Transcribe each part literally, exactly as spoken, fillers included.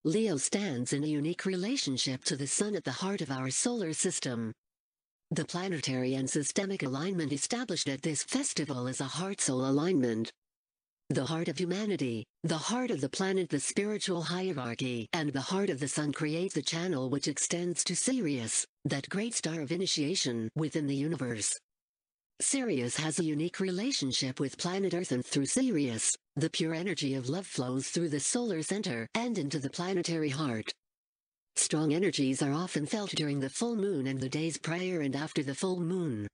Leo stands in a unique relationship to the Sun at the heart of our solar system. The planetary and systemic alignment established at this festival is a heart-soul alignment. The heart of humanity, the heart of the planet, the spiritual hierarchy, and the heart of the Sun creates a channel which extends to Sirius, that great star of initiation within the universe. Sirius has a unique relationship with planet Earth, and through Sirius, the pure energy of love flows through the solar center and into the planetary heart. Strong energies are often felt during the full moon and the days prior and after the full moon.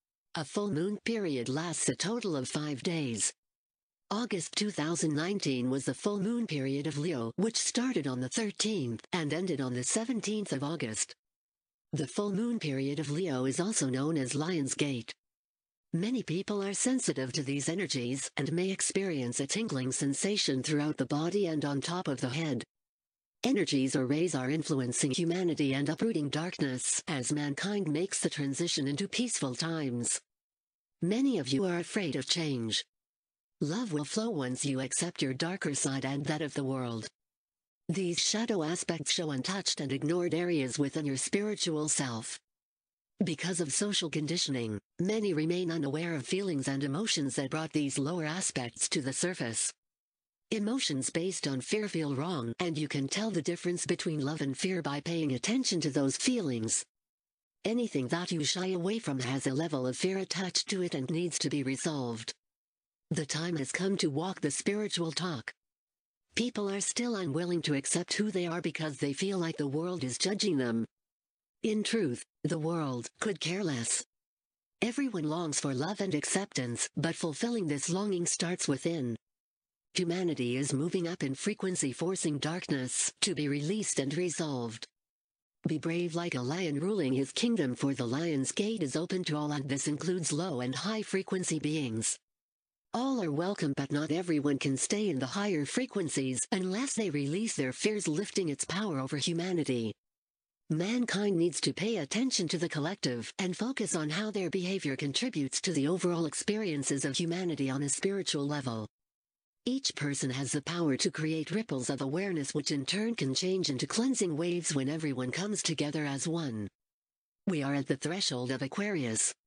A full moon period lasts a total of five days. August two thousand nineteen was the full moon period of Leo, which started on the thirteenth and ended on the seventeenth of August. The full moon period of Leo is also known as Lion's Gate. Many people are sensitive to these energies and may experience a tingling sensation throughout the body and on top of the head. Energies or rays are influencing humanity and uprooting darkness as mankind makes the transition into peaceful times. Many of you are afraid of change. Love will flow once you accept your darker side and that of the world. These shadow aspects show untouched and ignored areas within your spiritual self. Because of social conditioning, many remain unaware of feelings and emotions that brought these lower aspects to the surface. Emotions based on fear feel wrong, and you can tell the difference between love and fear by paying attention to those feelings. Anything that you shy away from has a level of fear attached to it and needs to be resolved. The time has come to walk the spiritual talk. People are still unwilling to accept who they are because they feel like the world is judging them. In truth, the world could care less. Everyone longs for love and acceptance, but fulfilling this longing starts within. Humanity is moving up in frequency, forcing darkness to be released and resolved. Be brave like a lion ruling his kingdom, for the Lion's Gate is open to all, and this includes low and high frequency beings. All are welcome, but not everyone can stay in the higher frequencies unless they release their fears, lifting its power over humanity. Mankind needs to pay attention to the collective and focus on how their behavior contributes to the overall experiences of humanity on a spiritual level. Each person has the power to create ripples of awareness, which in turn can change into cleansing waves when everyone comes together as one. We are at the threshold of Aquarius,